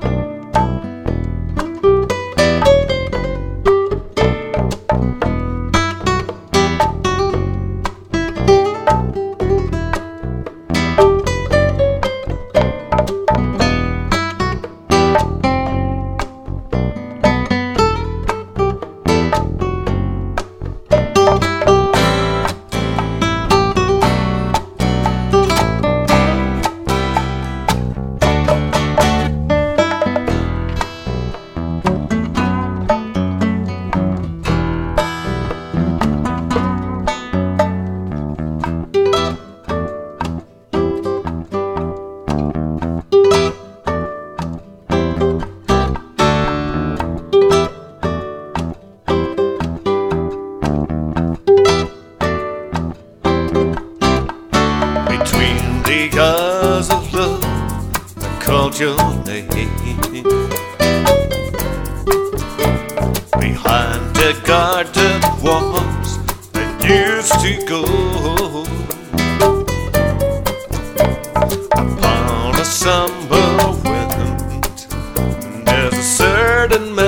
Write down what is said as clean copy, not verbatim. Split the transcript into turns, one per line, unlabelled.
Because of love, I called your name. Behind the garden walls I used to go. Upon a summer wind, there's a certain